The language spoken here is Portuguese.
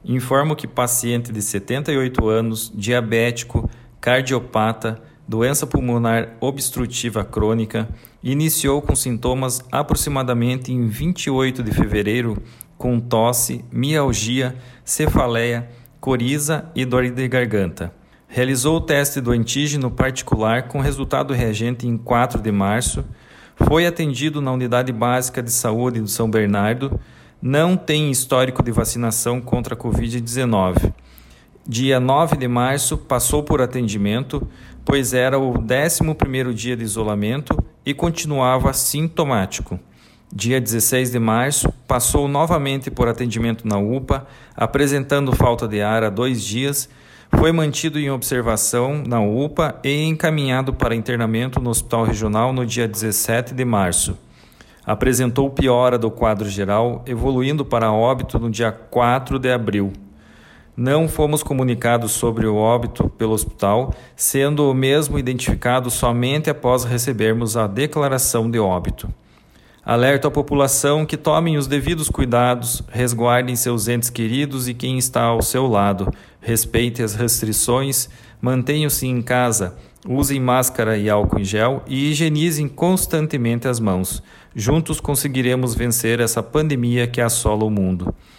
Informo que paciente de 78 anos, diabético, cardiopata, doença pulmonar obstrutiva crônica, iniciou com sintomas aproximadamente em 28 de fevereiro, com tosse, mialgia, cefaleia, coriza e dor de garganta. Realizou o teste do antígeno particular com resultado reagente em 4 de março, foi atendido na Unidade Básica de Saúde do São Bernardo, não tem histórico de vacinação contra a Covid-19. Dia 9 de março passou por atendimento, pois era o 11º dia de isolamento e continuava sintomático. Dia 16 de março passou novamente por atendimento na UPA, apresentando falta de ar há 2 dias, foi mantido em observação na UPA e encaminhado para internamento no Hospital Regional no dia 17 de março. Apresentou piora do quadro geral, evoluindo para óbito no dia 4 de abril. Não fomos comunicados sobre o óbito pelo hospital, sendo o mesmo identificado somente após recebermos a declaração de óbito. Alerto à população que tomem os devidos cuidados, resguardem seus entes queridos e quem está ao seu lado, respeitem as restrições, mantenham-se em casa, usem máscara e álcool em gel e higienizem constantemente as mãos. Juntos conseguiremos vencer essa pandemia que assola o mundo.